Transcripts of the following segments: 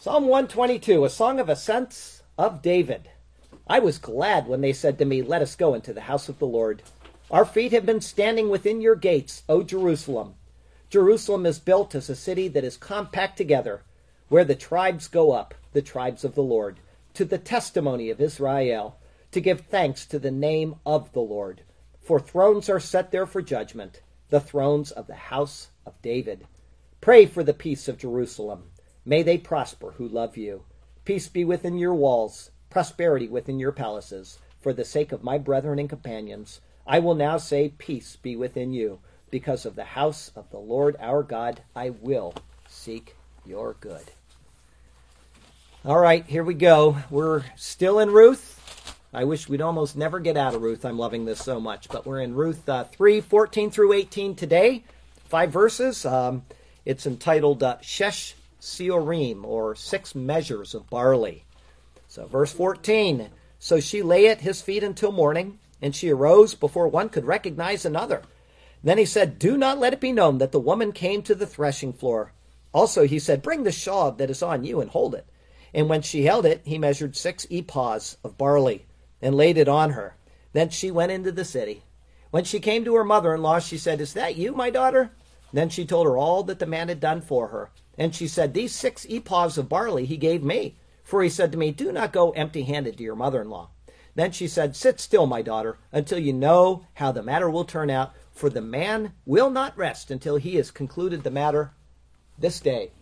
Psalm 122, a song of ascents of David. I was glad when they said to me, "Let us go into the house of the Lord." Our feet have been standing within your gates, O Jerusalem. Jerusalem is built as a city that is compact together, where the tribes go up, the tribes of the Lord, to the testimony of Israel, to give thanks to the name of the Lord. For thrones are set there for judgment, the thrones of the house of David. Pray for the peace of Jerusalem. May they prosper who love you. Peace be within your walls, prosperity within your palaces. For the sake of my brethren and companions, I will now say, peace be within you. Because of the house of the Lord our God, I will seek your good. All right, here we go. We're still in Ruth. I wish we'd almost never get out of Ruth. I'm loving this so much. But we're in Ruth 3:14 through 18 today. 5 verses. It's entitled Shesh Siorim, or 6 measures of barley. So verse 14. So she lay at his feet until morning, and she arose before one could recognize another. Then he said, "Do not let it be known that the woman came to the threshing floor." Also he said, "Bring the shawl that is on you and hold it." And when she held it, he measured 6 ephahs of barley and laid it on her. Then she went into the city. When she came to her mother-in-law, she said, "Is that you, my daughter?" Then she told her all that the man had done for her. And she said, "These 6 ephahs of barley he gave me. For he said to me, 'Do not go empty-handed to your mother-in-law.'" Then she said, "Sit still, my daughter, until you know how the matter will turn out. For the man will not rest until he has concluded the matter this day."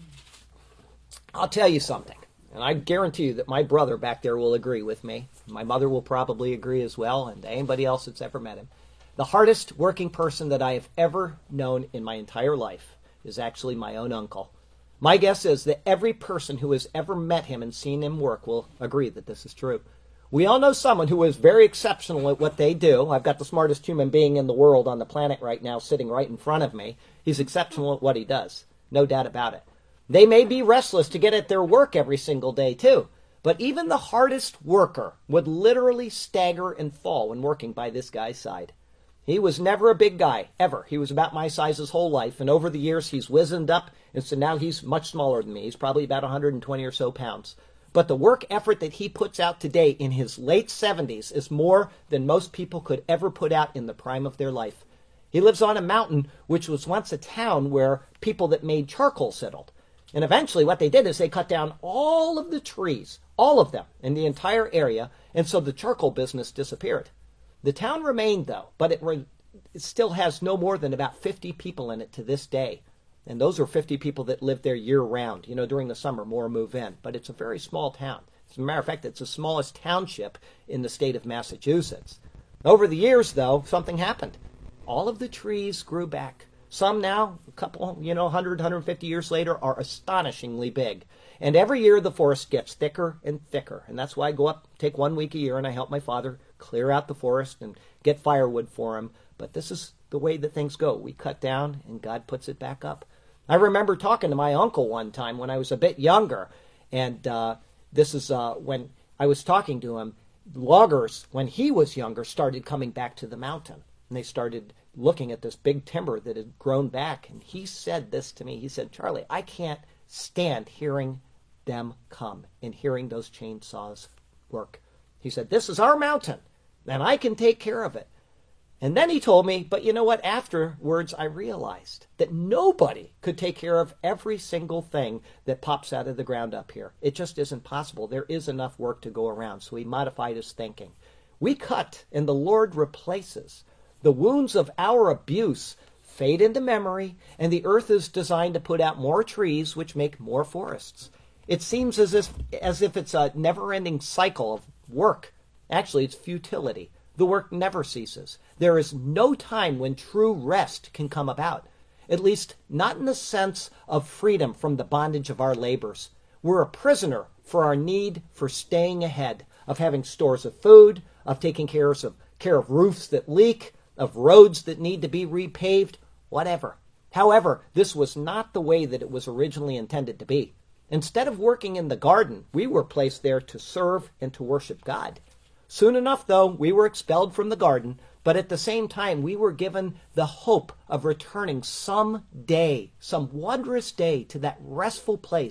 I'll tell you something, and I guarantee you that my brother back there will agree with me. My mother will probably agree as well, and anybody else that's ever met him. The hardest working person that I have ever known in my entire life is actually my own uncle. My guess is that every person who has ever met him and seen him work will agree that this is true. We all know someone who is very exceptional at what they do. I've got the smartest human being in the world on the planet right now sitting right in front of me. He's exceptional at what he does. No doubt about it. They may be restless to get at their work every single day too. But even the hardest worker would literally stagger and fall when working by this guy's side. He was never a big guy, ever. He was about my size his whole life, and over the years he's wizened up, and so now he's much smaller than me. He's probably about 120 or so pounds. But the work effort that he puts out today in his late 70s is more than most people could ever put out in the prime of their life. He lives on a mountain which was once a town where people that made charcoal settled. And eventually what they did is they cut down all of the trees, all of them, in the entire area, and so the charcoal business disappeared. The town remained, though, but it still has no more than about 50 people in it to this day. And those are 50 people that live there year-round. You know, during the summer, more move in. But it's a very small town. As a matter of fact, it's the smallest township in the state of Massachusetts. Over the years, though, something happened. All of the trees grew back. Some now, a couple, 100, 150 years later, are astonishingly big. And every year the forest gets thicker and thicker. And that's why I go up, take 1 week a year, and I help my father clear out the forest and get firewood for him. But this is the way that things go. We cut down, and God puts it back up. I remember talking to my uncle one time when I was a bit younger. And this is when I was talking to him. Loggers, when he was younger, started coming back to the mountain. And they started looking at this big timber that had grown back. And he said this to me. He said, "Charlie, I can't stand hearing them come and hearing those chainsaws work." He said, "This is our mountain, and I can take care of it." And then he told me, but you know what? Afterwards, I realized that nobody could take care of every single thing that pops out of the ground up here. It just isn't possible. There is enough work to go around. So he modified his thinking. We cut, and the Lord replaces. The wounds of our abuse fade into memory, and the earth is designed to put out more trees, which make more forests. It seems as if it's a never-ending cycle of work. Actually, it's futility. The work never ceases. There is no time when true rest can come about, at least not in the sense of freedom from the bondage of our labors. We're a prisoner for our need for staying ahead, of having stores of food, of taking care of roofs that leak, of roads that need to be repaved, whatever. However, this was not the way that it was originally intended to be. Instead of working in the garden, we were placed there to serve and to worship God. Soon enough, though, we were expelled from the garden, but at the same time, we were given the hope of returning some day, some wondrous day, to that restful place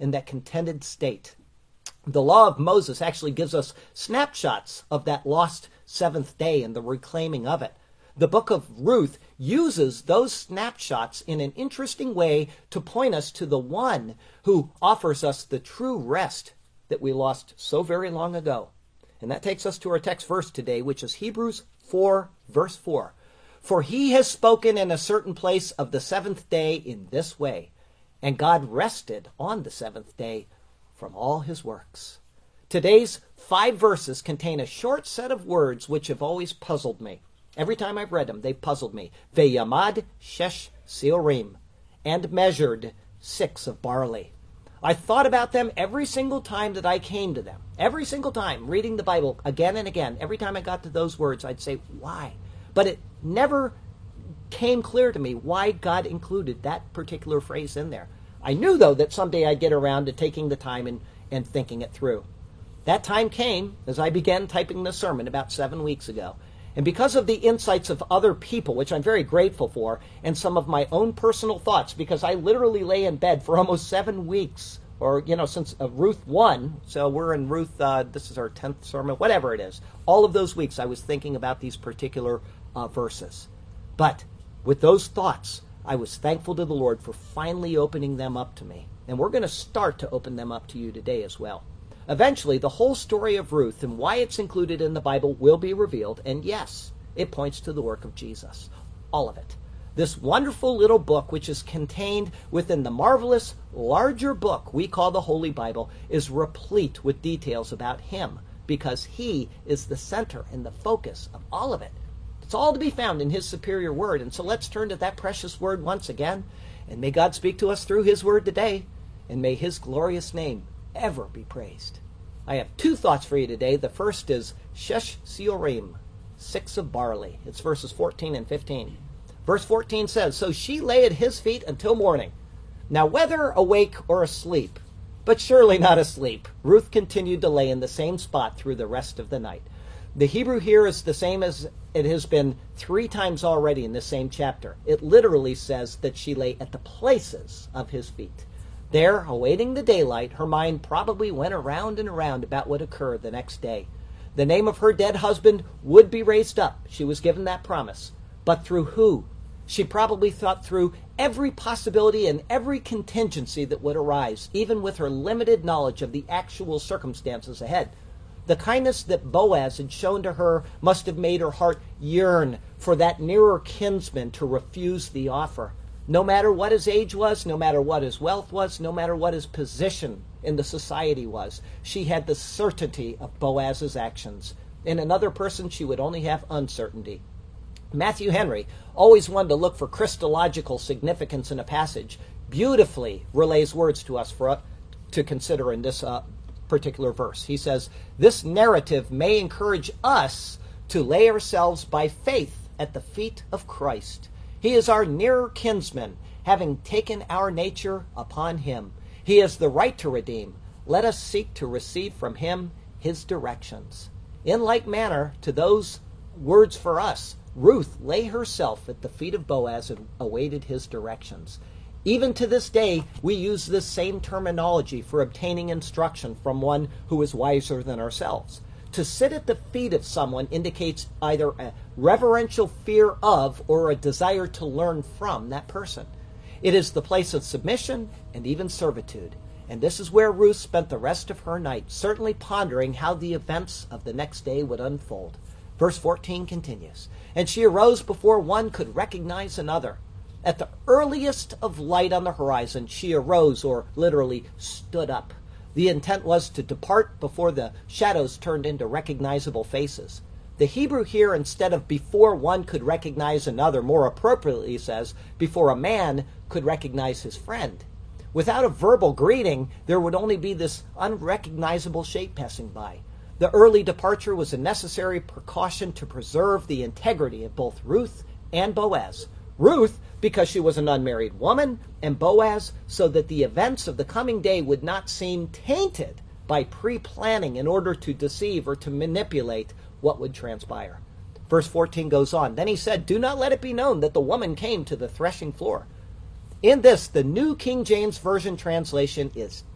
in that contented state. The law of Moses actually gives us snapshots of that lost seventh day and the reclaiming of it. The book of Ruth uses those snapshots in an interesting way to point us to the one who offers us the true rest that we lost so very long ago. And that takes us to our text verse today, which is Hebrews 4, verse 4. For he has spoken in a certain place of the seventh day in this way, and God rested on the seventh day from all his works. Today's 5 verses contain a short set of words which have always puzzled me. Every time I've read them, they've puzzled me. Veyamad shesh siorim, and measured 6 of barley. I thought about them every single time that I came to them. Every single time, reading the Bible again and again. Every time I got to those words, I'd say, why? But it never came clear to me why God included that particular phrase in there. I knew, though, that someday I'd get around to taking the time and thinking it through. That time came as I began typing the sermon about 7 weeks ago. And because of the insights of other people, which I'm very grateful for, and some of my own personal thoughts, because I literally lay in bed for almost 7 weeks, or, since Ruth 1, so we're in Ruth, this is our 10th sermon, whatever it is. All of those weeks I was thinking about these particular verses. But with those thoughts, I was thankful to the Lord for finally opening them up to me. And we're going to start to open them up to you today as well. Eventually, the whole story of Ruth and why it's included in the Bible will be revealed. And yes, it points to the work of Jesus. All of it. This wonderful little book, which is contained within the marvelous, larger book we call the Holy Bible, is replete with details about him, because he is the center and the focus of all of it. It's all to be found in his superior word. And so let's turn to that precious word once again. And may God speak to us through his word today. And may his glorious name ever be praised. I have 2 thoughts for you today. The first is shesh siorim, 6 of barley. It's verses 14 and 15. Verse 14 says, so she lay at his feet until morning. Now whether awake or asleep, but surely not asleep, Ruth continued to lay in the same spot through the rest of the night. The Hebrew here is the same as it has been 3 times already in this same chapter. It literally says that she lay at the places of his feet. There, awaiting the daylight, her mind probably went around and around about what occurred the next day. The name of her dead husband would be raised up. She was given that promise. But through who? She probably thought through every possibility and every contingency that would arise, even with her limited knowledge of the actual circumstances ahead. The kindness that Boaz had shown to her must have made her heart yearn for that nearer kinsman to refuse the offer. No matter what his age was, no matter what his wealth was, no matter what his position in the society was, she had the certainty of Boaz's actions. In another person, she would only have uncertainty. Matthew Henry always wanted to look for Christological significance in a passage, beautifully relays words to us to consider in this particular verse. He says, this narrative may encourage us to lay ourselves by faith at the feet of Christ. He is our nearer kinsman, having taken our nature upon him. He has the right to redeem. Let us seek to receive from him his directions. In like manner to those words for us, Ruth lay herself at the feet of Boaz and awaited his directions. Even to this day, we use this same terminology for obtaining instruction from one who is wiser than ourselves. To sit at the feet of someone indicates either a reverential fear of or a desire to learn from that person. It is the place of submission and even servitude. And this is where Ruth spent the rest of her night, certainly pondering how the events of the next day would unfold. Verse 14 continues, and she arose before one could recognize another. At the earliest of light on the horizon, she arose, or literally stood up. The intent was to depart before the shadows turned into recognizable faces. The Hebrew here, instead of before one could recognize another, more appropriately says, before a man could recognize his friend. Without a verbal greeting, there would only be this unrecognizable shape passing by. The early departure was a necessary precaution to preserve the integrity of both Ruth and Boaz. Ruth, because she was an unmarried woman, and Boaz, so that the events of the coming day would not seem tainted by pre-planning in order to deceive or to manipulate what would transpire. Verse 14 goes on, then he said, do not let it be known that the woman came to the threshing floor. In this, the New King James Version translation is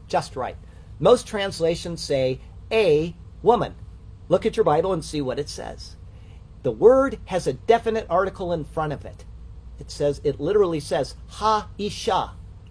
just right. Most translations say a woman. Look at your Bible and see what it says. The word has a definite article in front of it. It literally says, ha-isha,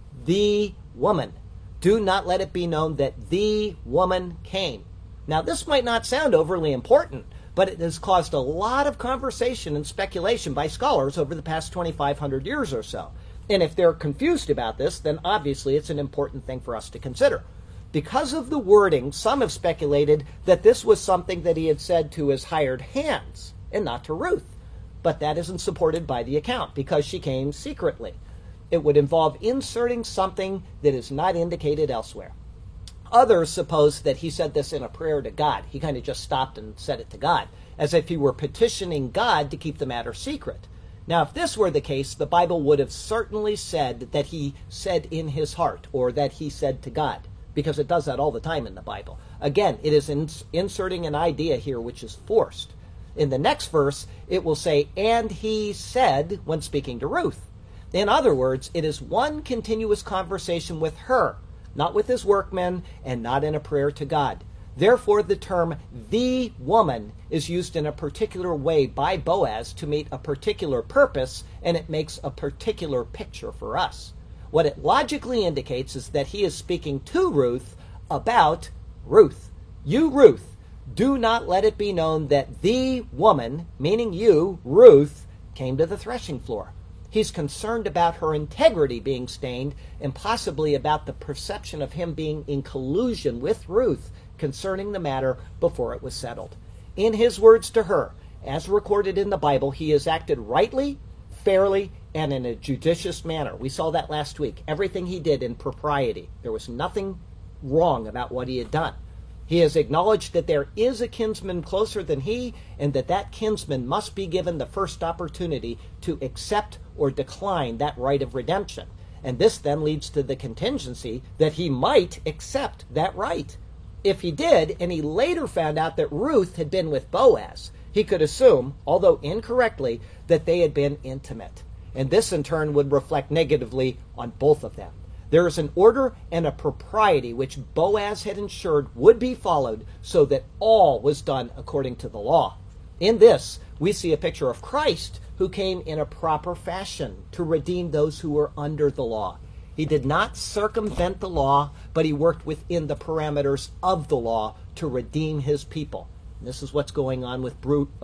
the woman. Do not let it be known that the woman came. Now, this might not sound overly important, but it has caused a lot of conversation and speculation by scholars over the past 2,500 years or so. And if they're confused about this, then obviously it's an important thing for us to consider. Because of the wording, some have speculated that this was something that he had said to his hired hands and not to Ruth. But that isn't supported by the account because she came secretly. It would involve inserting something that is not indicated elsewhere. Others suppose that he said this in a prayer to God. He kind of just stopped and said it to God, as if he were petitioning God to keep the matter secret. Now, if this were the case, the Bible would have certainly said that he said in his heart, or that he said to God, because it does that all the time in the Bible. Again, it is inserting an idea here which is forced. In the next verse, it will say, and he said, when speaking to Ruth. In other words, it is one continuous conversation with her, not with his workmen, and not in a prayer to God. Therefore, the term the woman is used in a particular way by Boaz to meet a particular purpose, and it makes a particular picture for us. What it logically indicates is that he is speaking to Ruth about Ruth. You, Ruth, do not let it be known that the woman, meaning you, Ruth, came to the threshing floor. He's concerned about her integrity being stained and possibly about the perception of him being in collusion with Ruth concerning the matter before it was settled. In his words to her, as recorded in the Bible, he has acted rightly, fairly, and in a judicious manner. We saw that last week. Everything he did in propriety. There was nothing wrong about what he had done. He has acknowledged that there is a kinsman closer than he, and that that kinsman must be given the first opportunity to accept or decline that right of redemption. And this then leads to the contingency that he might accept that right. If he did, and he later found out that Ruth had been with Boaz, he could assume, although incorrectly, that they had been intimate. And this in turn would reflect negatively on both of them. There is an order and a propriety which Boaz had ensured would be followed so that all was done according to the law. In this, we see a picture of Christ who came in a proper fashion to redeem those who were under the law. He did not circumvent the law, but he worked within the parameters of the law to redeem his people. And this is what's going on with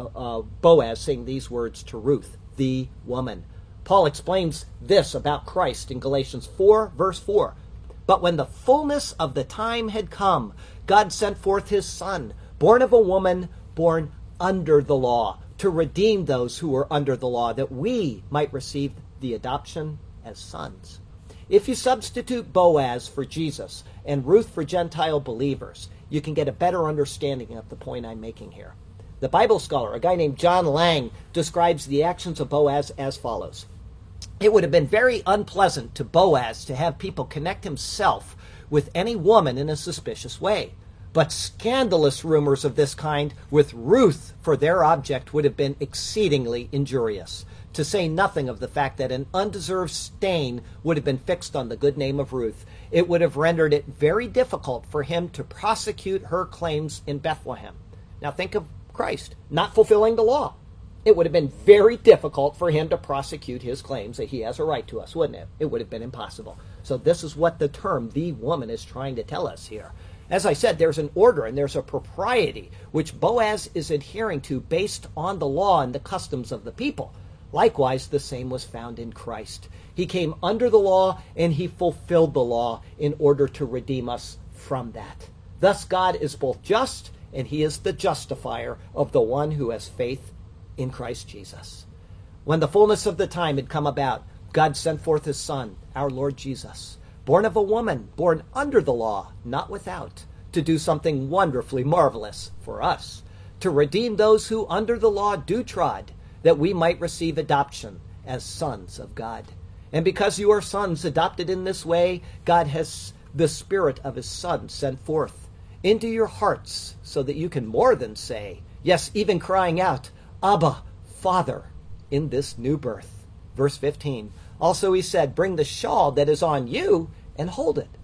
Boaz saying these words to Ruth, the woman. Paul explains this about Christ in Galatians 4, verse 4. But when the fullness of the time had come, God sent forth his Son, born of a woman, born under the law, to redeem those who were under the law, that we might receive the adoption as sons. If you substitute Boaz for Jesus and Ruth for Gentile believers, you can get a better understanding of the point I'm making here. The Bible scholar, a guy named John Lang, describes the actions of Boaz as follows. It would have been very unpleasant to Boaz to have people connect himself with any woman in a suspicious way. But scandalous rumors of this kind with Ruth for their object would have been exceedingly injurious, to say nothing of the fact that an undeserved stain would have been fixed on the good name of Ruth. It would have rendered it very difficult for him to prosecute her claims in Bethlehem. Now think of Christ not fulfilling the law. It would have been very difficult for him to prosecute his claims that he has a right to us, wouldn't it? It would have been impossible. So this is what the term, the woman, is trying to tell us here. As I said, there's an order and there's a propriety which Boaz is adhering to based on the law and the customs of the people. Likewise, the same was found in Christ. He came under the law and he fulfilled the law in order to redeem us from that. Thus, God is both just and he is the justifier of the one who has faith in Christ Jesus. When the fullness of the time had come about, God sent forth his Son, our Lord Jesus, born of a woman, born under the law, not without, to do something wonderfully marvelous for us, to redeem those who under the law do trod, that we might receive adoption as sons of God. And because you are sons adopted in this way, God has the Spirit of his Son sent forth into your hearts, so that you can more than say, yes, even crying out, Abba, Father, in this new birth. Verse 15. Also he said, bring the shawl that is on you and hold it.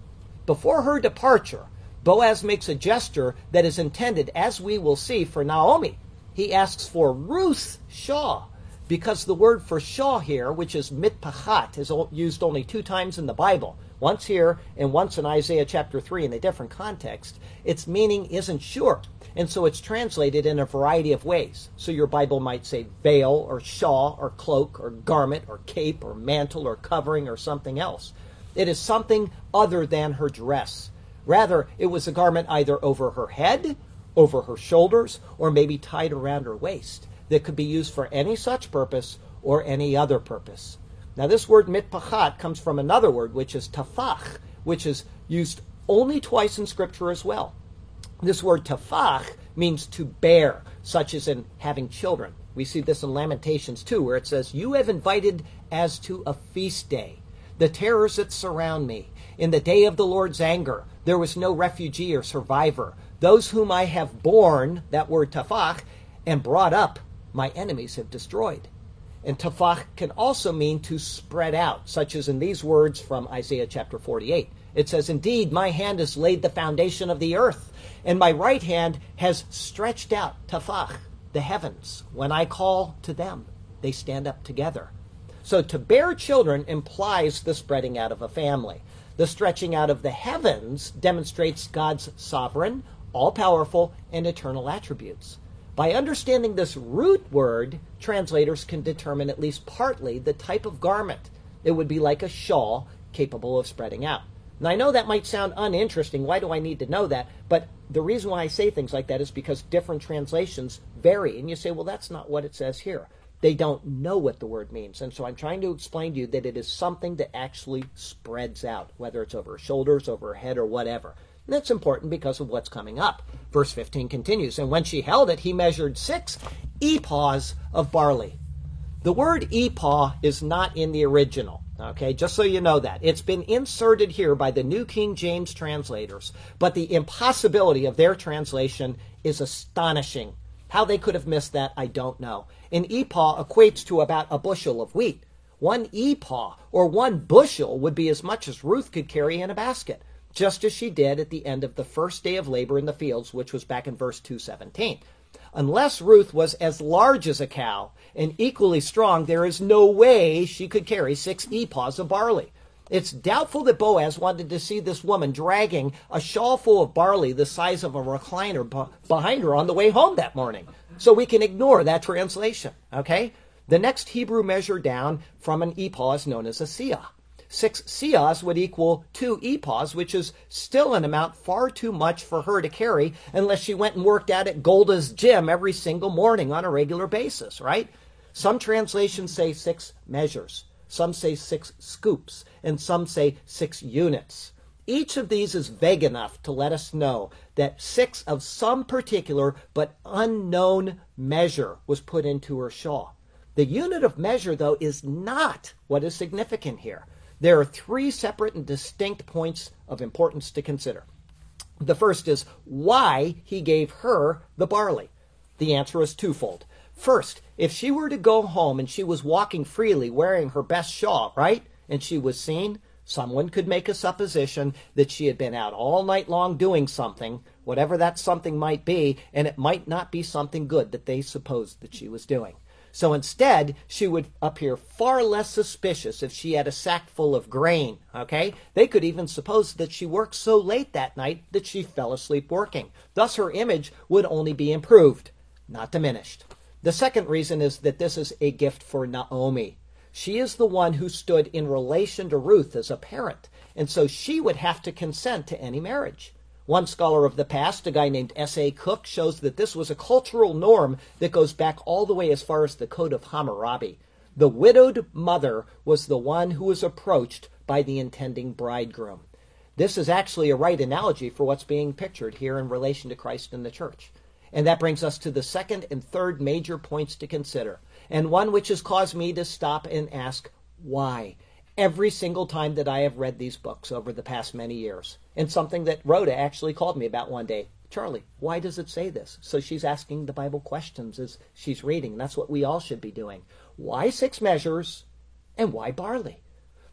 Before her departure, Boaz makes a gesture that is intended, as we will see, for Naomi. He asks for Ruth's shaw, because the word for shaw here, which is mitpachat, is used only 2 times in the Bible, once here and once in Isaiah chapter 3 in a different context. Its meaning isn't sure, and so it's translated in a variety of ways. So your Bible might say veil or shawl or cloak or garment or cape or mantle or covering or something else. It is something other than her dress. Rather, it was a garment either over her head, over her shoulders, or maybe tied around her waist that could be used for any such purpose or any other purpose. Now, this word mitpachat comes from another word, which is tafach, which is used only twice in Scripture as well. This word tafach means to bear, such as in having children. We see this in Lamentations 2, where it says, "You have invited as to a feast day the terrors that surround me. In the day of the Lord's anger, there was no refugee or survivor. Those whom I have borne," that word tafach, "and brought up, my enemies have destroyed." And tafach can also mean to spread out, such as in these words from Isaiah chapter 48. It says, "Indeed, my hand has laid the foundation of the earth, and my right hand has stretched out," tafach, "the heavens. When I call to them, they stand up together." So to bear children implies the spreading out of a family. The stretching out of the heavens demonstrates God's sovereign, all-powerful, and eternal attributes. By understanding this root word, translators can determine at least partly the type of garment. It would be like a shawl capable of spreading out. Now, I know that might sound uninteresting. Why do I need to know that? But the reason why I say things like that is because different translations vary. And you say, well, that's not what it says here. They don't know what the word means. And so I'm trying to explain to you that it is something that actually spreads out, whether it's over her shoulders, over her head, or whatever. And that's important because of what's coming up. Verse 15 continues, "And when she held it, he measured 6 ephahs of barley." The word ephah is not in the original, okay, just so you know that. It's been inserted here by the New King James translators, but the impossibility of their translation is astonishing. How they could have missed that, I don't know. An ephah equates to about a bushel of wheat. 1 ephah, or 1 bushel, would be as much as Ruth could carry in a basket, just as she did at the end of the first day of labor in the fields, which was back in verse 2:17. Unless Ruth was as large as a cow and equally strong, there is no way she could carry 6 ephahs of barley. It's doubtful that Boaz wanted to see this woman dragging a shawl full of barley the size of a recliner behind her on the way home that morning. So we can ignore that translation, okay? The next Hebrew measure down from an ephah is known as a seah. 6 seahs would equal 2 ephahs, which is still an amount far too much for her to carry unless she went and worked out at Golda's gym every single morning on a regular basis, right? Some translations say 6 measures. Some say 6 scoops, and some say 6 units. Each of these is vague enough to let us know that 6 of some particular but unknown measure was put into her shawl. The unit of measure, though, is not what is significant here. There are 3 separate and distinct points of importance to consider. The first is why he gave her the barley. The answer is twofold. First, if she were to go home and she was walking freely wearing her best shawl, right, and she was seen, someone could make a supposition that she had been out all night long doing something, whatever that something might be, and it might not be something good that they supposed that she was doing. So instead, she would appear far less suspicious if she had a sack full of grain, okay? They could even suppose that she worked so late that night that she fell asleep working. Thus, her image would only be improved, not diminished. The second reason is that this is a gift for Naomi. She is the one who stood in relation to Ruth as a parent, and so she would have to consent to any marriage. One scholar of the past, a guy named S.A. Cook, shows that this was a cultural norm that goes back all the way as far as the Code of Hammurabi. The widowed mother was the one who was approached by the intending bridegroom. This is actually a right analogy for what's being pictured here in relation to Christ and the church. And that brings us to the second and third major points to consider, and one which has caused me to stop and ask, why? Every single time that I have read these books over the past many years. And something that Rhoda actually called me about one day. Charlie, why does it say this? So she's asking the Bible questions as she's reading. That's what we all should be doing. Why 6 measures and why barley?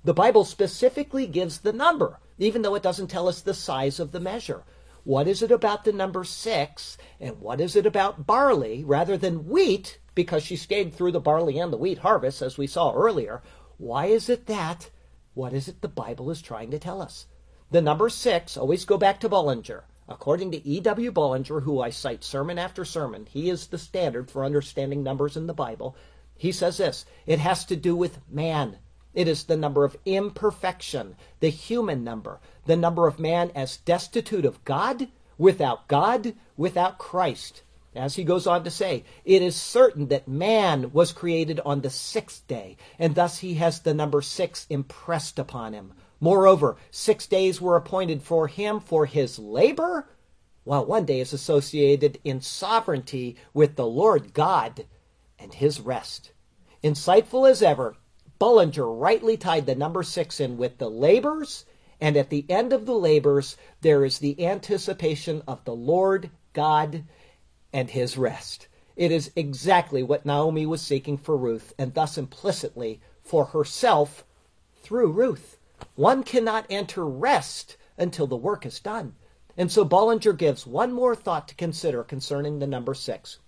The Bible specifically gives the number, even though it doesn't tell us the size of the measure. What is it about the number 6, and what is it about barley rather than wheat, because she stayed through the barley and the wheat harvest, as we saw earlier? Why is it that? What is it the Bible is trying to tell us? The number 6, always go back to Bullinger. According to E.W. Bullinger, who I cite sermon after sermon, he is the standard for understanding numbers in the Bible. He says this: it has to do with man. It is the number of imperfection, the human number, the number of man as destitute of God, without Christ. As he goes on to say, it is certain that man was created on the 6th day, and thus he has the number 6 impressed upon him. Moreover, 6 days were appointed for him for his labor, while 1 day is associated in sovereignty with the Lord God and his rest. Insightful as ever, Bullinger rightly tied the number 6 in with the labors, and at the end of the labors, there is the anticipation of the Lord God and his rest. It is exactly what Naomi was seeking for Ruth, and thus implicitly for herself through Ruth. One cannot enter rest until the work is done. And so Bullinger gives one more thought to consider concerning the number 6.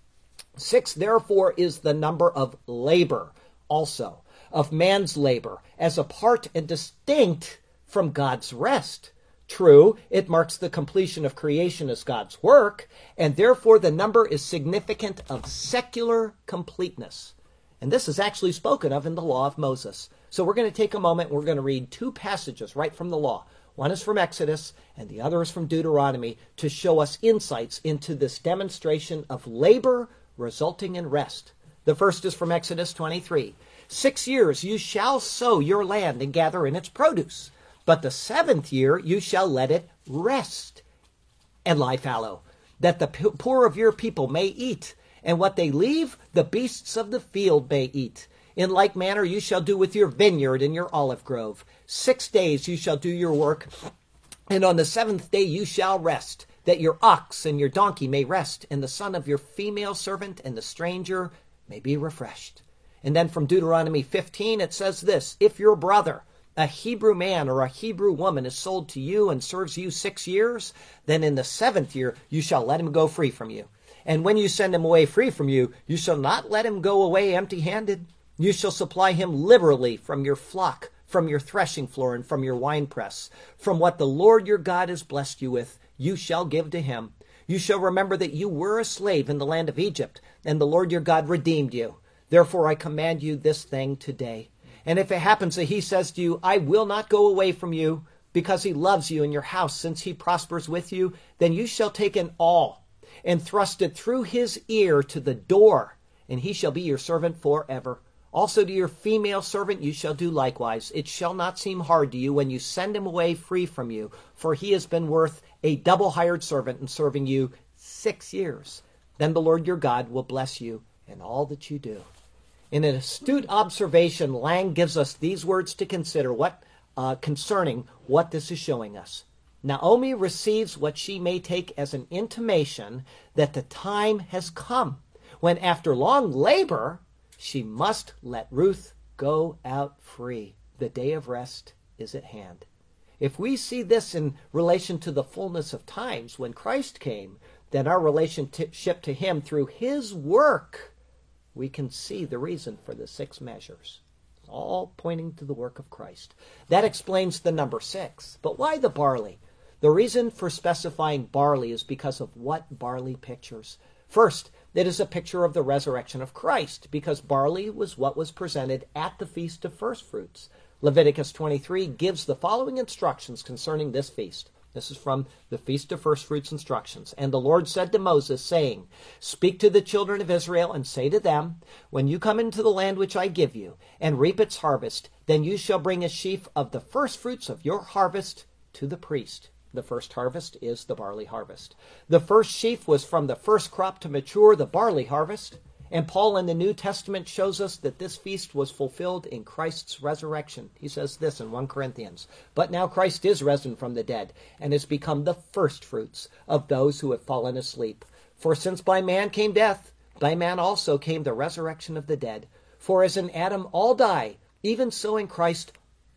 6, therefore, is the number of labor also, of man's labor, as apart and distinct from God's rest. True, it marks the completion of creation as God's work, and therefore the number is significant of secular completeness. And this is actually spoken of in the law of Moses. So we're going to take a moment and we're going to read 2 passages right from the law. One is from Exodus and the other is from Deuteronomy to show us insights into this demonstration of labor resulting in rest. The first is from Exodus 23. 6 years you shall sow your land and gather in its produce. But the 7th year you shall let it rest and lie fallow, that the poor of your people may eat, and what they leave, the beasts of the field may eat. In like manner you shall do with your vineyard and your olive grove. 6 days you shall do your work, and on the 7th day you shall rest, that your ox and your donkey may rest, and the son of your female servant and the stranger may be refreshed. And then from Deuteronomy 15 it says this: if your brother, a Hebrew man or a Hebrew woman, is sold to you and serves you 6 years, then in the 7th year you shall let him go free from you. And when you send him away free from you, you shall not let him go away empty-handed. You shall supply him liberally from your flock, from your threshing floor, and from your winepress. From what the Lord your God has blessed you with, you shall give to him. You shall remember that you were a slave in the land of Egypt, and the Lord your God redeemed you. Therefore I command you this thing today. And if it happens that he says to you, I will not go away from you, because he loves you in your house, since he prospers with you, then you shall take an awl and thrust it through his ear to the door, and he shall be your servant forever. Also to your female servant you shall do likewise. It shall not seem hard to you when you send him away free from you, for he has been worth a double hired servant in serving you 6 years. Then the Lord your God will bless you in all that you do. In an astute observation, Lang gives us these words to consider concerning what this is showing us. Naomi receives what she may take as an intimation that the time has come when, after long labor, she must let Ruth go out free. The day of rest is at hand. If we see this in relation to the fullness of times when Christ came, then our relationship to him through his work, we can see the reason for the 6 measures, all pointing to the work of Christ. That explains the number 6. But why the barley? The reason for specifying barley is because of what barley pictures. First, it is a picture of the resurrection of Christ, because barley was what was presented at the Feast of First Fruits. Leviticus 23 gives the following instructions concerning this feast. This is from the Feast of First Fruits instructions. And the Lord said to Moses, saying, speak to the children of Israel and say to them, when you come into the land which I give you, and reap its harvest, then you shall bring a sheaf of the first fruits of your harvest to the priest. The first harvest is the barley harvest. The first sheaf was from the first crop to mature, the barley harvest. And Paul in the New Testament shows us that this feast was fulfilled in Christ's resurrection. He says this in 1 Corinthians, but now Christ is risen from the dead, and has become the first fruits of those who have fallen asleep. For since by man came death, by man also came the resurrection of the dead. For as in Adam all die, even so in Christ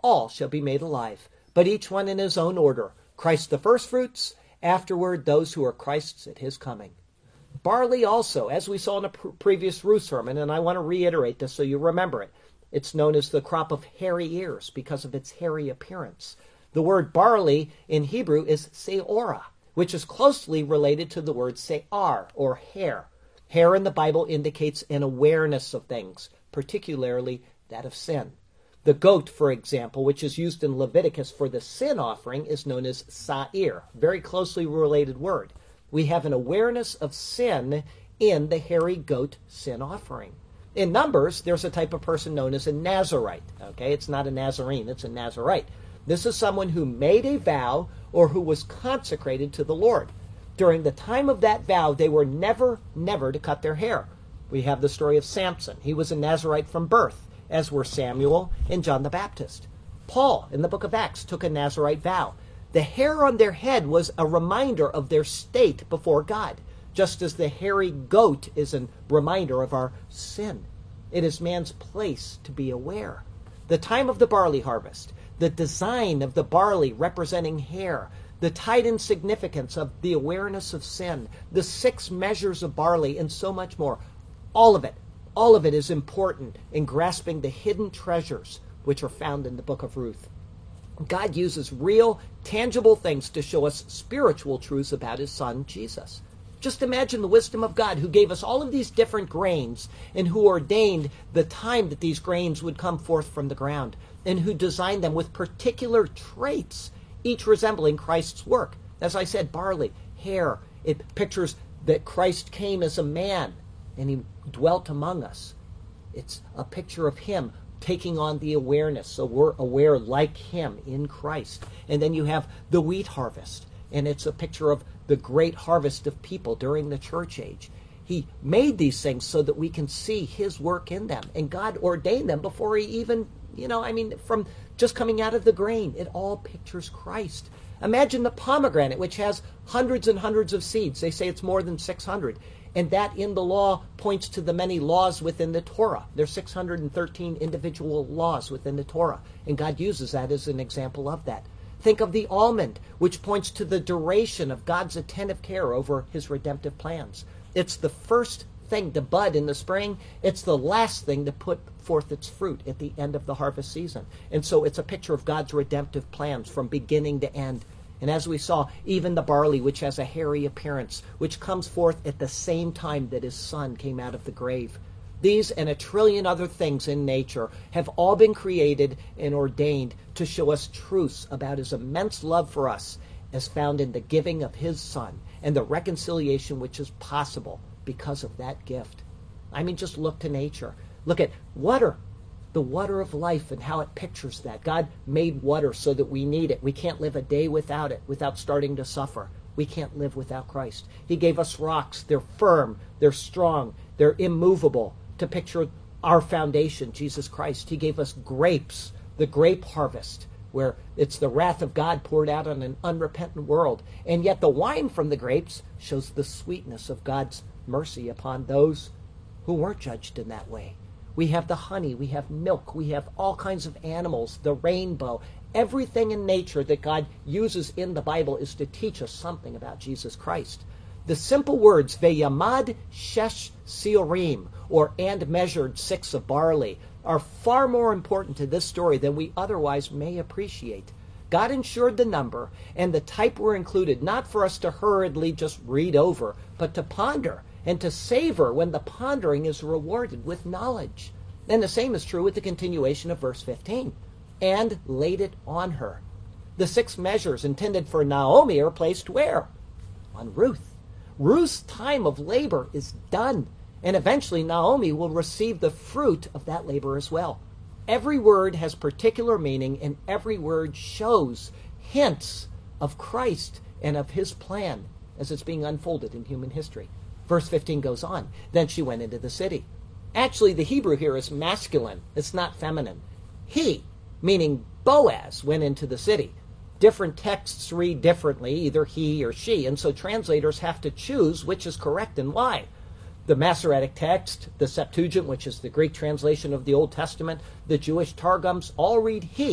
all shall be made alive, but each one in his own order. Christ the firstfruits, afterward those who are Christ's at his coming. Barley also, as we saw in a previous Ruth sermon, and I want to reiterate this so you remember it, it's known as the crop of hairy ears because of its hairy appearance. The word barley in Hebrew is seorah, which is closely related to the word se'ar, or hair. Hair in the Bible indicates an awareness of things, particularly that of sin. The goat, for example, which is used in Leviticus for the sin offering, is known as sa'ir, very closely related word. We have an awareness of sin in the hairy goat sin offering. In Numbers, there's a type of person known as a Nazarite. Okay, it's not a Nazarene, it's a Nazarite. This is someone who made a vow or who was consecrated to the Lord. During the time of that vow, they were never to cut their hair. We have the story of Samson. He was a Nazarite from birth, as were Samuel and John the Baptist. Paul, in the book of Acts, took a Nazarite vow. The hair on their head was a reminder of their state before God, just as the hairy goat is a reminder of our sin. It is man's place to be aware. The time of the barley harvest, the design of the barley representing hair, the tied-in significance of the awareness of sin, the 6 measures of barley, and so much more. All of it is important in grasping the hidden treasures which are found in the book of Ruth. God uses real, tangible things to show us spiritual truths about his son, Jesus. Just imagine the wisdom of God, who gave us all of these different grains and who ordained the time that these grains would come forth from the ground, and who designed them with particular traits, each resembling Christ's work. As I said, barley, hair, it pictures that Christ came as a man and he dwelt among us. It's a picture of him taking on the awareness, so we're aware like him in Christ. And then you have the wheat harvest, and it's a picture of the great harvest of people during the church age. He made these things so that we can see his work in them, and God ordained them before he even, from just coming out of the grain. It all pictures Christ. Imagine the pomegranate, which has hundreds and hundreds of seeds. They say it's more than 600. And that in the law points to the many laws within the Torah. There's 613 individual laws within the Torah. And God uses that as an example of that. Think of the almond, which points to the duration of God's attentive care over his redemptive plans. It's the first thing to bud in the spring. It's the last thing to put forth its fruit at the end of the harvest season. And so it's a picture of God's redemptive plans from beginning to end. And as we saw, even the barley, which has a hairy appearance, which comes forth at the same time that his son came out of the grave. These and a trillion other things in nature have all been created and ordained to show us truths about his immense love for us, as found in the giving of his son and the reconciliation which is possible because of that gift. Just look to nature. Look at water. The water of life and how it pictures that. God made water so that we need it. We can't live a day without it, without starting to suffer. We can't live without Christ. He gave us rocks. They're firm. They're strong. They're immovable to picture our foundation, Jesus Christ. He gave us grapes, the grape harvest, where it's the wrath of God poured out on an unrepentant world. And yet the wine from the grapes shows the sweetness of God's mercy upon those who weren't judged in that way. We have the honey, we have milk, we have all kinds of animals, the rainbow. Everything in nature that God uses in the Bible is to teach us something about Jesus Christ. The simple words, Veyamad shesh siorim, or and measured 6 of barley, are far more important to this story than we otherwise may appreciate. God ensured the number, and the type were included not for us to hurriedly just read over, but to ponder and to savor when the pondering is rewarded with knowledge. And the same is true with the continuation of verse 15. And laid it on her. The 6 measures intended for Naomi are placed where? On Ruth. Ruth's time of labor is done, and eventually Naomi will receive the fruit of that labor as well. Every word has particular meaning, and every word shows hints of Christ and of his plan as it's being unfolded in human history. Verse 15 goes on. Then she went into the city. Actually, the Hebrew here is masculine. It's not feminine. He, meaning Boaz, went into the city. Different texts read differently, either he or she, and so translators have to choose which is correct and why. The Masoretic text, the Septuagint, which is the Greek translation of the Old Testament, the Jewish Targums, all read he.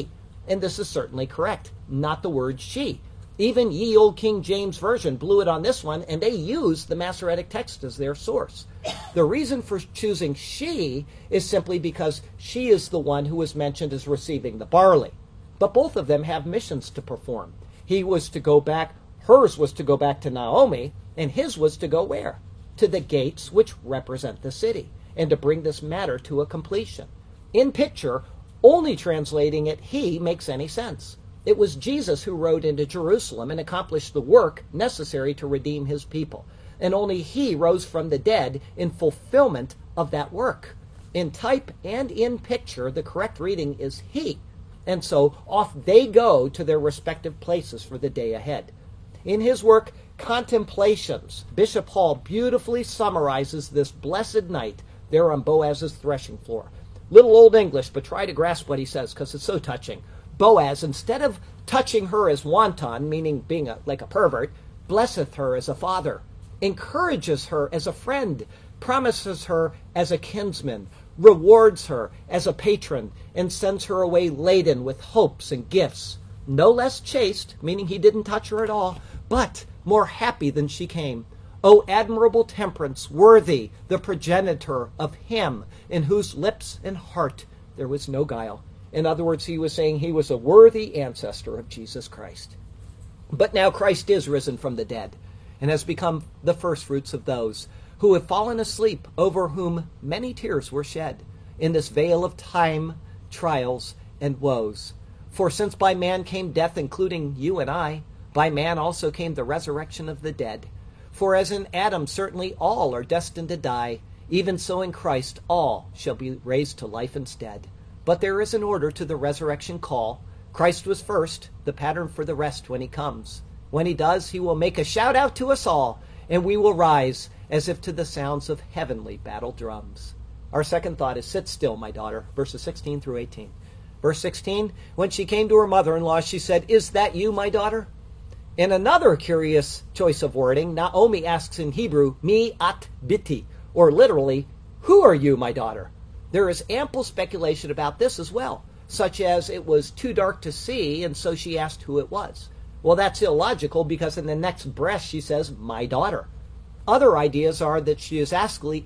And this is certainly correct, not the word she. Even ye old King James Version blew it on this one, and they used the Masoretic text as their source. The reason for choosing she is simply because she is the one who was mentioned as receiving the barley. But both of them have missions to perform. He was to go back, hers was to go back to Naomi, and his was to go where? To the gates which represent the city, and to bring this matter to a completion. In picture, only translating it he makes any sense. It was Jesus who rode into Jerusalem and accomplished the work necessary to redeem his people. And only he rose from the dead in fulfillment of that work. In type and in picture, the correct reading is he. And so off they go to their respective places for the day ahead. In his work, Contemplations, Bishop Hall beautifully summarizes this blessed night there on Boaz's threshing floor. Little old English, but try to grasp what he says because it's so touching. Boaz, instead of touching her as wanton, meaning being like a pervert, blesseth her as a father, encourages her as a friend, promises her as a kinsman, rewards her as a patron, and sends her away laden with hopes and gifts, no less chaste, meaning he didn't touch her at all, but more happy than she came. O admirable temperance, worthy the progenitor of him in whose lips and heart there was no guile. In other words, he was saying he was a worthy ancestor of Jesus Christ. But now Christ is risen from the dead and has become the firstfruits of those who have fallen asleep, over whom many tears were shed in this vale of time, trials, and woes. For since by man came death, including you and I, by man also came the resurrection of the dead. For as in Adam certainly all are destined to die, even so in Christ all shall be raised to life instead. But there is an order to the resurrection call. Christ was first, the pattern for the rest when he comes. When he does, he will make a shout out to us all, and we will rise as if to the sounds of heavenly battle drums. Our second thought is, sit still, my daughter, verses 16 through 18. Verse 16, when she came to her mother-in-law, she said, is that you, my daughter? In another curious choice of wording, Naomi asks in Hebrew, mi at biti, or literally, who are you, my daughter? There is ample speculation about this as well, such as it was too dark to see, and so she asked who it was. Well, that's illogical because in the next breath she says, my daughter. Other ideas are that she is actually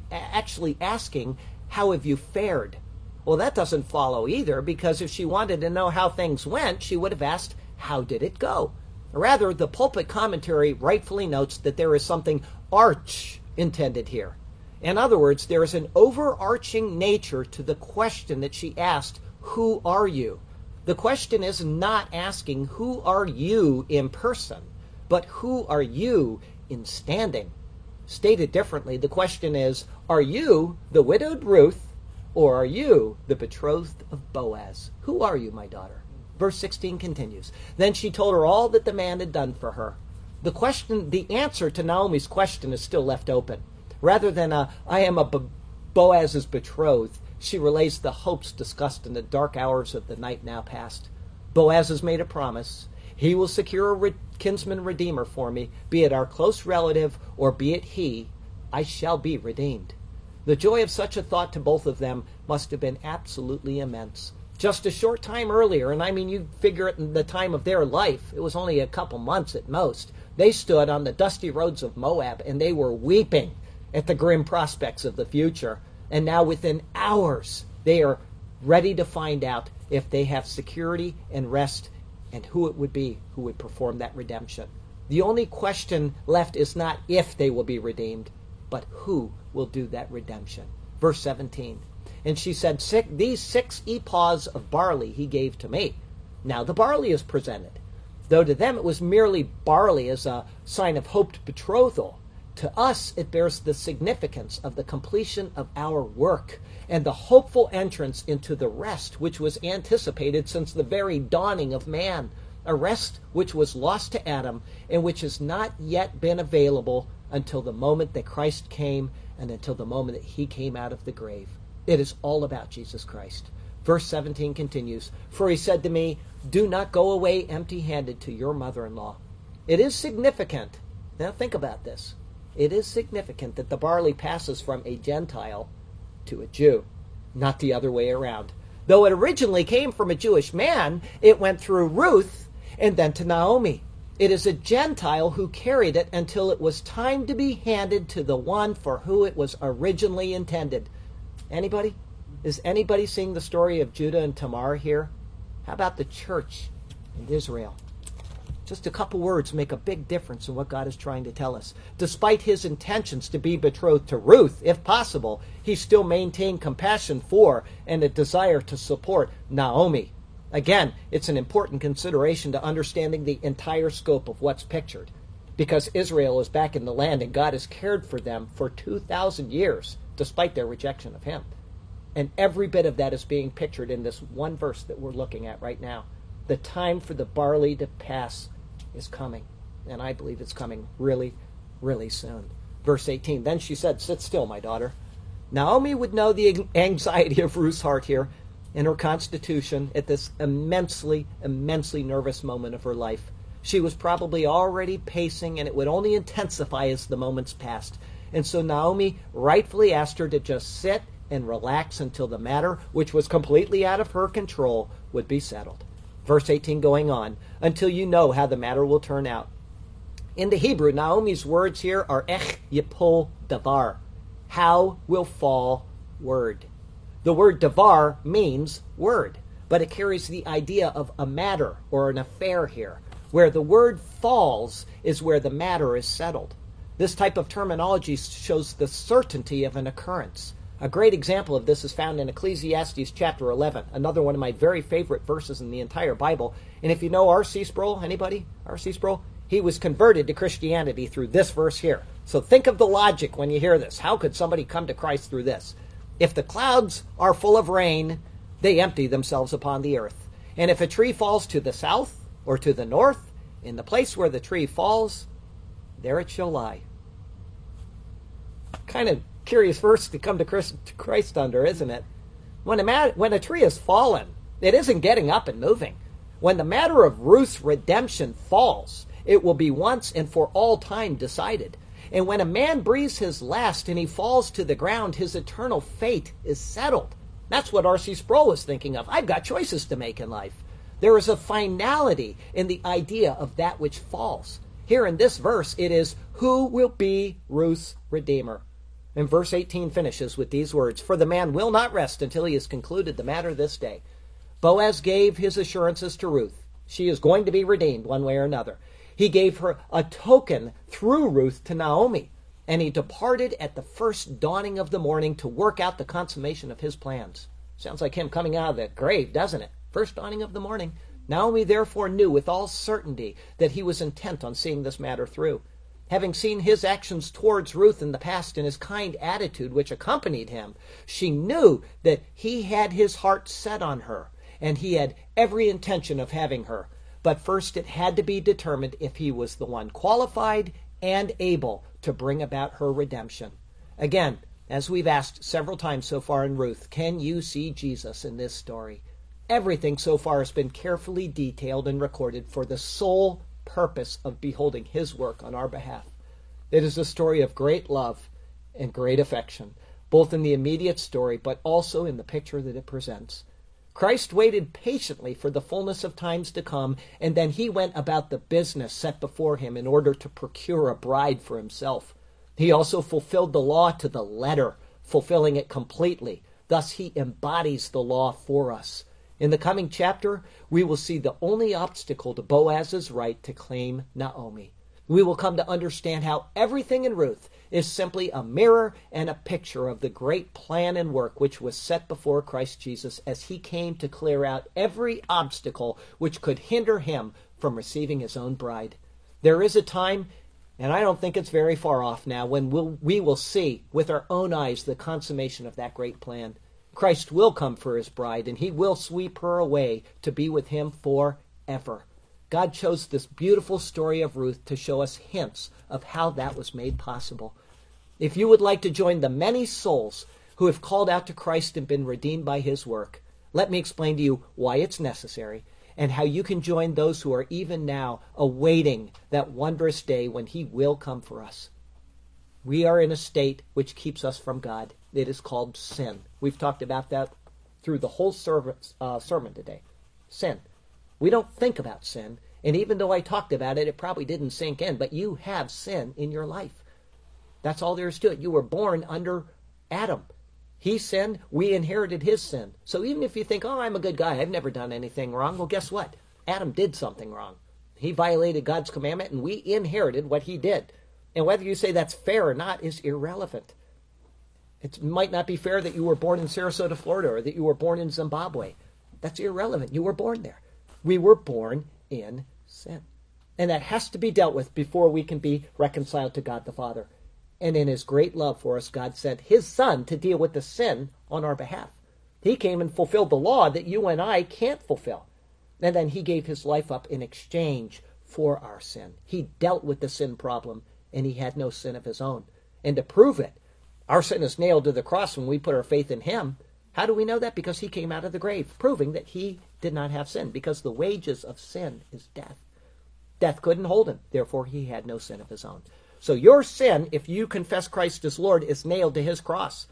asking, how have you fared? Well, that doesn't follow either, because if she wanted to know how things went, she would have asked, how did it go? Rather, the pulpit commentary rightfully notes that there is something arch intended here. In other words, there is an overarching nature to the question that she asked, who are you? The question is not asking, who are you in person, but who are you in standing? Stated differently, the question is, are you the widowed Ruth, or are you the betrothed of Boaz? Who are you, my daughter? Verse 16 continues. Then she told her all that the man had done for her. The answer to Naomi's question is still left open. Rather than I am Boaz's betrothed, she relays the hopes discussed in the dark hours of the night now past. Boaz has made a promise. He will secure a kinsman redeemer for me, be it our close relative or be it he. I shall be redeemed. The joy of such a thought to both of them must have been absolutely immense. Just a short time earlier, and I mean you figure it in the time of their life, it was only a couple months at most, they stood on the dusty roads of Moab and they were weeping at the grim prospects of the future. And now within hours, they are ready to find out if they have security and rest and who it would be who would perform that redemption. The only question left is not if they will be redeemed, but who will do that redemption. Verse 17, and she said, these 6 ephahs of barley he gave to me. Now the barley is presented. Though to them it was merely barley as a sign of hoped betrothal, to us it bears the significance of the completion of our work and the hopeful entrance into the rest which was anticipated since the very dawning of man, a rest which was lost to Adam and which has not yet been available until the moment that Christ came and until the moment that he came out of the grave. It is all about Jesus Christ. Verse 17 continues, for he said to me, do not go away empty-handed to your mother-in-law. It is significant. Now think about this. It is significant that the barley passes from a Gentile to a Jew, not the other way around. Though it originally came from a Jewish man, it went through Ruth and then to Naomi. It is a Gentile who carried it until it was time to be handed to the one for who it was originally intended. Anybody? Is anybody seeing the story of Judah and Tamar here? How about the church in Israel? Just a couple words make a big difference in what God is trying to tell us. Despite his intentions to be betrothed to Ruth, if possible, he still maintained compassion for and a desire to support Naomi. Again, it's an important consideration to understanding the entire scope of what's pictured, because Israel is back in the land and God has cared for them for 2,000 years, despite their rejection of him. And every bit of that is being pictured in this one verse that we're looking at right now. The time for the barley to pass is coming, and I believe it's coming really, really soon. Verse 18, then she said, sit still, my daughter. Naomi would know the anxiety of Ruth's heart here in her constitution at this immensely, immensely nervous moment of her life. She was probably already pacing, and it would only intensify as the moments passed. And so Naomi rightfully asked her to just sit and relax until the matter, which was completely out of her control, would be settled. Verse 18 going on, until you know how the matter will turn out. In the Hebrew, Naomi's words here are ech yipol davar. How will fall word. The word davar means word, but it carries the idea of a matter or an affair here. Where the word falls is where the matter is settled. This type of terminology shows the certainty of an occurrence. A great example of this is found in Ecclesiastes chapter 11, another one of my very favorite verses in the entire Bible. And if you know R.C. Sproul, anybody? R.C. Sproul? He was converted to Christianity through this verse here. So think of the logic when you hear this. How could somebody come to Christ through this? If the clouds are full of rain, they empty themselves upon the earth. And if a tree falls to the south or to the north, in the place where the tree falls, there it shall lie. Kind of curious verse to come to Christ under, isn't it? When a tree has fallen, it isn't getting up and moving. When the matter of Ruth's redemption falls, it will be once and for all time decided. And when a man breathes his last and he falls to the ground, his eternal fate is settled. That's what R.C. Sproul was thinking of. I've got choices to make in life. There is a finality in the idea of that which falls. Here in this verse, it is, who will be Ruth's redeemer? And verse 18 finishes with these words, for the man will not rest until he has concluded the matter this day. Boaz gave his assurances to Ruth. She is going to be redeemed one way or another. He gave her a token through Ruth to Naomi, and he departed at the first dawning of the morning to work out the consummation of his plans. Sounds like him coming out of the grave, doesn't it? First dawning of the morning. Naomi therefore knew with all certainty that he was intent on seeing this matter through. Having seen his actions towards Ruth in the past and his kind attitude which accompanied him, she knew that he had his heart set on her, and he had every intention of having her. But first it had to be determined if he was the one qualified and able to bring about her redemption. Again, as we've asked several times so far in Ruth, can you see Jesus in this story? Everything so far has been carefully detailed and recorded for the sole purpose of beholding his work on our behalf. It is a story of great love and great affection, both in the immediate story, but also in the picture that it presents. Christ waited patiently for the fullness of times to come, and then he went about the business set before him in order to procure a bride for himself. He also fulfilled the law to the letter, fulfilling it completely. Thus he embodies the law for us. In the coming chapter, we will see the only obstacle to Boaz's right to claim Naomi. We will come to understand how everything in Ruth is simply a mirror and a picture of the great plan and work which was set before Christ Jesus as he came to clear out every obstacle which could hinder him from receiving his own bride. There is a time, and I don't think it's very far off now, when we will see with our own eyes the consummation of that great plan. Christ will come for his bride, and he will sweep her away to be with him forever. God chose this beautiful story of Ruth to show us hints of how that was made possible. If you would like to join the many souls who have called out to Christ and been redeemed by his work, let me explain to you why it's necessary and how you can join those who are even now awaiting that wondrous day when he will come for us. We are in a state which keeps us from God. It is called sin. We've talked about that through the whole sermon today. Sin. We don't think about sin. And even though I talked about it, it probably didn't sink in. But you have sin in your life. That's all there is to it. You were born under Adam. He sinned. We inherited his sin. So even if you think, oh, I'm a good guy, I've never done anything wrong. Well, guess what? Adam did something wrong. He violated God's commandment, and we inherited what he did. And whether you say that's fair or not is irrelevant. It might not be fair that you were born in Sarasota, Florida, or that you were born in Zimbabwe. That's irrelevant. You were born there. We were born in sin. And that has to be dealt with before we can be reconciled to God the Father. And in his great love for us, God sent his Son to deal with the sin on our behalf. He came and fulfilled the law that you and I can't fulfill. And then he gave his life up in exchange for our sin. He dealt with the sin problem, and he had no sin of his own. And to prove it, our sin is nailed to the cross when we put our faith in him. How do we know that? Because he came out of the grave, proving that he did not have sin, because the wages of sin is death. Death couldn't hold him. Therefore, he had no sin of his own. So your sin, if you confess Christ as Lord, is nailed to his cross.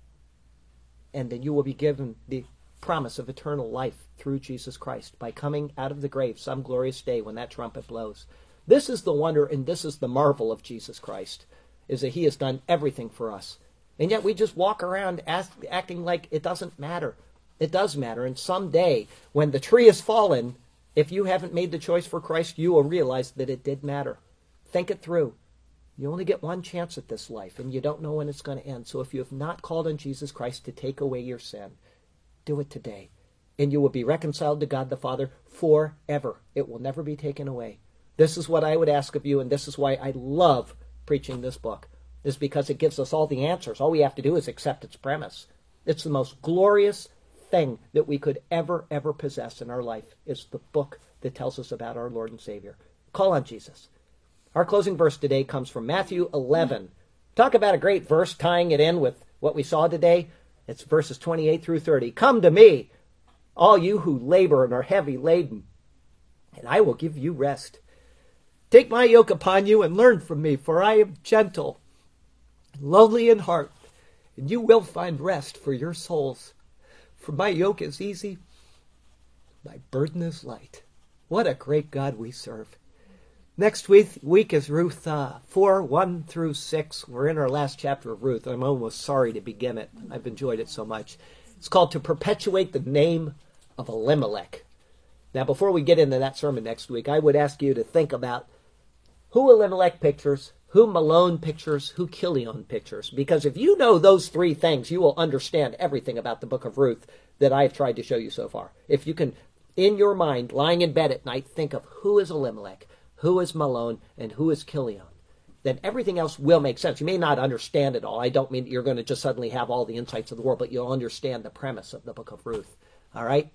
And then you will be given the promise of eternal life through Jesus Christ by coming out of the grave some glorious day when that trumpet blows. This is the wonder and this is the marvel of Jesus Christ, is that he has done everything for us. And yet we just walk around acting like it doesn't matter. It does matter. And someday, when the tree is fallen, if you haven't made the choice for Christ, you will realize that it did matter. Think it through. You only get one chance at this life, and you don't know when it's going to end. So if you have not called on Jesus Christ to take away your sin, do it today. And you will be reconciled to God the Father forever. It will never be taken away. This is what I would ask of you, and this is why I love preaching this book, is because it gives us all the answers. All we have to do is accept its premise. It's the most glorious thing that we could ever possess in our life, is the book that tells us about our Lord and Savior. Call on Jesus. Our closing verse today comes from Matthew 11. Talk about a great verse tying it in with what we saw today. It's verses 28 through 30. Come to me, all you who labor and are heavy laden, and I will give you rest. Take my yoke upon you and learn from me, for I am gentle and lowly in heart, and you will find rest for your souls. For my yoke is easy, my burden is light. What a great God we serve. Next week is Ruth 4, 1 through 6. We're in our last chapter of Ruth. I'm almost sorry to begin it. I've enjoyed it so much. It's called To Perpetuate the Name of Elimelech. Now, before we get into that sermon next week, I would ask you to think about who Elimelech pictures, who Malone pictures, who Chilion pictures. Because if you know those three things, you will understand everything about the book of Ruth that I've tried to show you so far. If you can, in your mind, lying in bed at night, think of who is Elimelech, who is Malone, and who is Chilion, then everything else will make sense. You may not understand it all. I don't mean you're going to just suddenly have all the insights of the world, but you'll understand the premise of the book of Ruth. All right?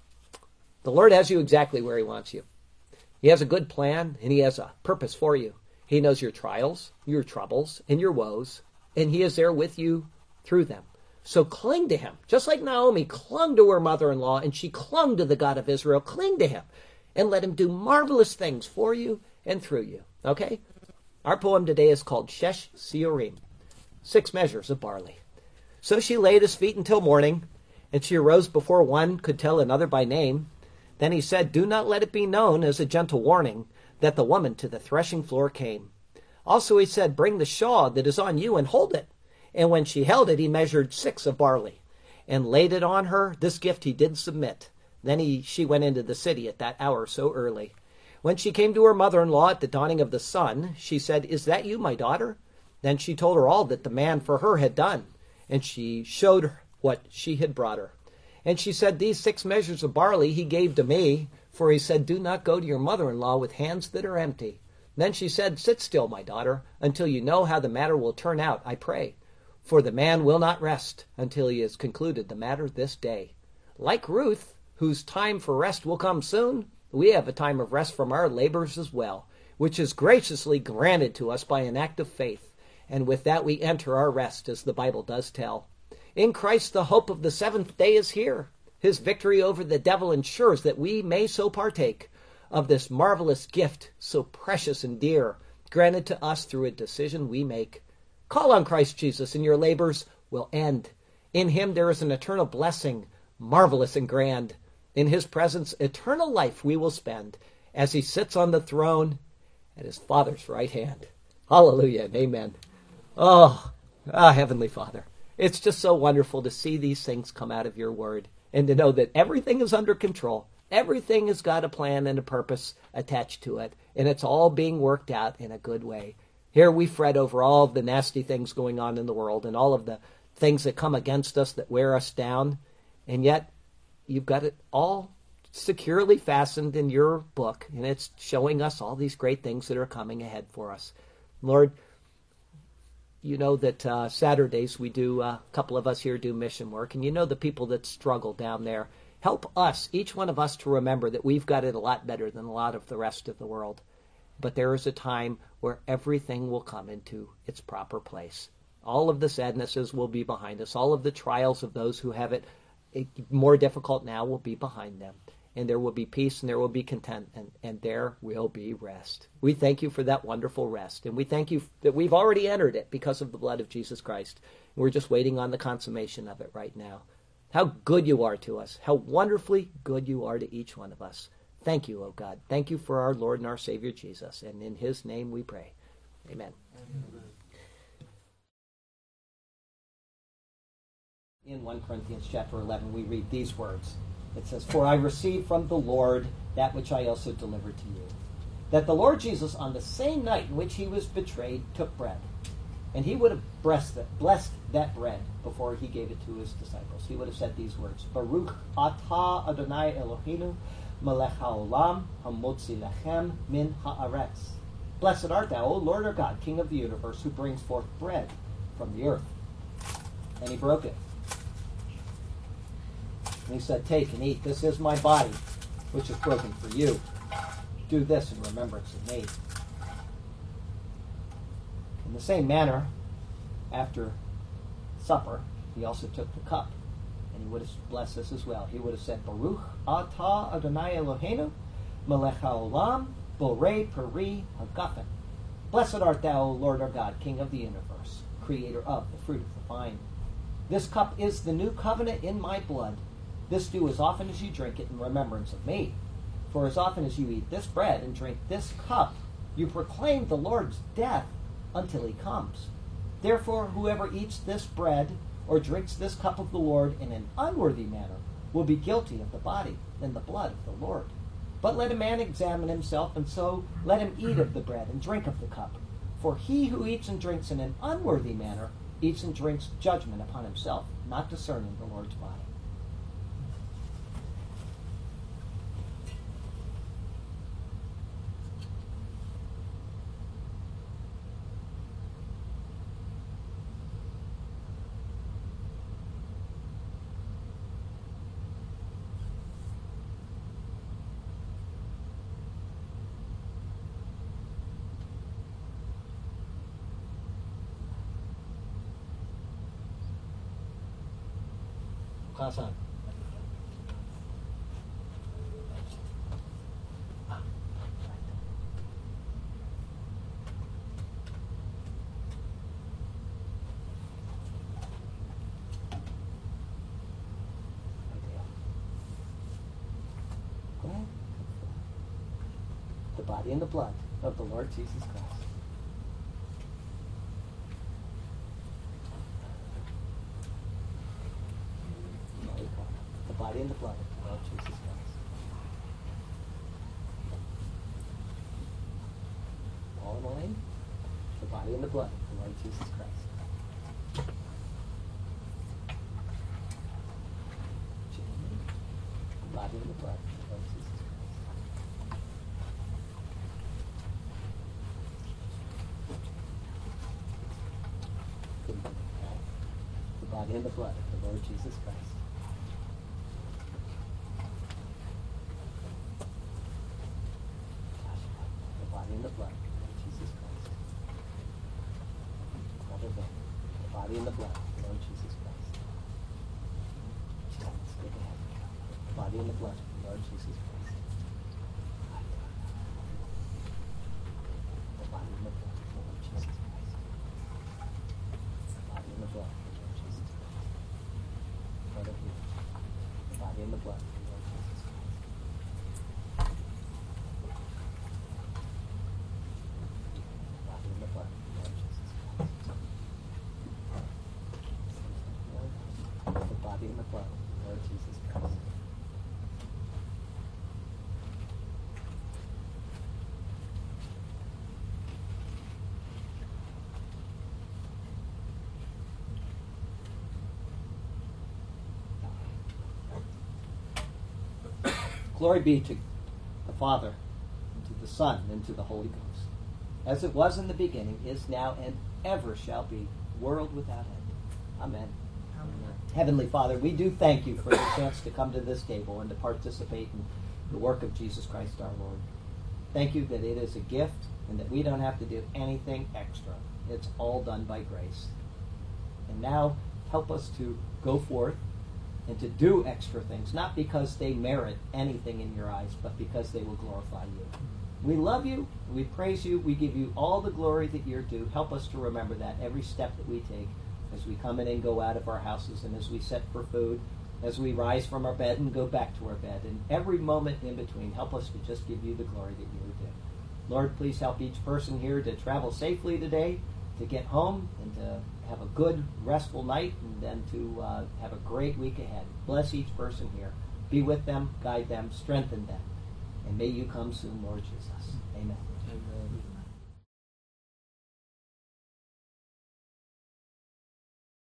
The Lord has you exactly where he wants you. He has a good plan, and he has a purpose for you. He knows your trials, your troubles, and your woes, and he is there with you through them. So cling to him. Just like Naomi clung to her mother-in-law, and she clung to the God of Israel, cling to him. And let him do marvelous things for you and through you. Okay? Our poem today is called Shesh Siorim, 6 measures of barley. So she lay at his feet until morning, and she arose before one could tell another by name. Then he said, do not let it be known as a gentle warning that the woman to the threshing floor came. Also he said, bring the shawl that is on you and hold it. And when she held it, he measured 6 of barley and laid it on her. This gift he did submit. Then she went into the city at that hour so early. When she came to her mother-in-law at the dawning of the sun, she said, is that you, my daughter? Then she told her all that the man for her had done, and she showed her what she had brought her. And she said, these 6 measures of barley he gave to me, for he said, do not go to your mother-in-law with hands that are empty. Then she said, sit still, my daughter, until you know how the matter will turn out, I pray. For the man will not rest until he has concluded the matter this day. Like Ruth, whose time for rest will come soon, we have a time of rest from our labors as well, which is graciously granted to us by an act of faith. And with that we enter our rest, as the Bible does tell. In Christ the hope of the 7th day is here. His victory over the devil ensures that we may so partake of this marvelous gift, so precious and dear, granted to us through a decision we make. Call on Christ Jesus, and your labors will end. In him there is an eternal blessing, marvelous and grand. In his presence, eternal life we will spend as he sits on the throne at his Father's right hand. Hallelujah and amen. Heavenly Father, it's just so wonderful to see these things come out of your word and to know that everything is under control. Everything has got a plan and a purpose attached to it, and it's all being worked out in a good way. Here we fret over all of the nasty things going on in the world and all of the things that come against us that wear us down, and yet you've got it all securely fastened in your book, and it's showing us all these great things that are coming ahead for us. Lord, you know that Saturdays we do, a couple of us here do mission work, and you know the people that struggle down there. Help us, each one of us, to remember that we've got it a lot better than a lot of the rest of the world. But there is a time where everything will come into its proper place. All of the sadnesses will be behind us. All of the trials of those who have it more difficult now will be behind them. And there will be peace and there will be content, and there will be rest. We thank you for that wonderful rest. And we thank you that we've already entered it because of the blood of Jesus Christ. We're just waiting on the consummation of it right now. How good you are to us. How wonderfully good you are to each one of us. Thank you, O God. Thank you for our Lord and our Savior Jesus. And in his name we pray. Amen. Amen. In 1 Corinthians chapter 11, we read these words. It says, "For I received from the Lord that which I also delivered to you, that the Lord Jesus, on the same night in which he was betrayed, took bread. And he would have blessed that bread before he gave it to his disciples. He would have said these words, Baruch atah Adonai Eloheinu melech haolam hamotzi lechem min haaretz. Blessed art thou, O Lord our God, King of the universe, who brings forth bread from the earth." And he broke it. And he said, "Take and eat. This is my body, which is broken for you. Do this in remembrance of me." In the same manner, after supper, he also took the cup, and he would have blessed this as well. He would have said, Baruch atah Adonai Eloheinu, melech haolam, borei peri hagafen. Blessed art thou, O Lord our God, King of the universe, creator of the fruit of the vine. This cup is the new covenant in my blood. This do as often as you drink it in remembrance of me. For as often as you eat this bread and drink this cup, you proclaim the Lord's death until he comes. Therefore, whoever eats this bread or drinks this cup of the Lord in an unworthy manner will be guilty of the body and the blood of the Lord. But let a man examine himself, and so let him eat of the bread and drink of the cup. For he who eats and drinks in an unworthy manner eats and drinks judgment upon himself, not discerning the Lord's body. Hassan. The body and the blood of the Lord Jesus Christ. The body and the blood of the Lord Jesus Christ. Paul and Elaine, the body and the blood of the Lord Jesus Christ. Jamie, the body and the blood of the Lord Jesus Christ. The body and the blood of the Lord Jesus Christ. In the blood of Jesus Christ. The body and the blood of the Lord Jesus Christ. The body and the blood of the Lord Jesus Christ. The body and the blood of the Lord Jesus Christ. The body and the blood of the Lord Jesus Christ. Lord of you. The Glory be to the Father, and to the Son, and to the Holy Ghost, as it was in the beginning, is now, and ever shall be, world without end. Amen. Amen. Heavenly Father, we do thank you for the chance to come to this table and to participate in the work of Jesus Christ our Lord. Thank you that it is a gift and that we don't have to do anything extra. It's all done by grace. And now help us to go forth and to do extra things, not because they merit anything in your eyes, but because they will glorify you. We love you, we praise you, we give you all the glory that you're due. Help us to remember that every step that we take as we come in and go out of our houses, and as we set for food, as we rise from our bed and go back to our bed, and every moment in between. Help us to just give you the glory that you are due. Lord, please help each person here to travel safely today, to get home, and to have a good, restful night, and then to have a great week ahead. Bless each person here. Be with them, guide them, strengthen them. And may you come soon, Lord Jesus. Amen. Amen.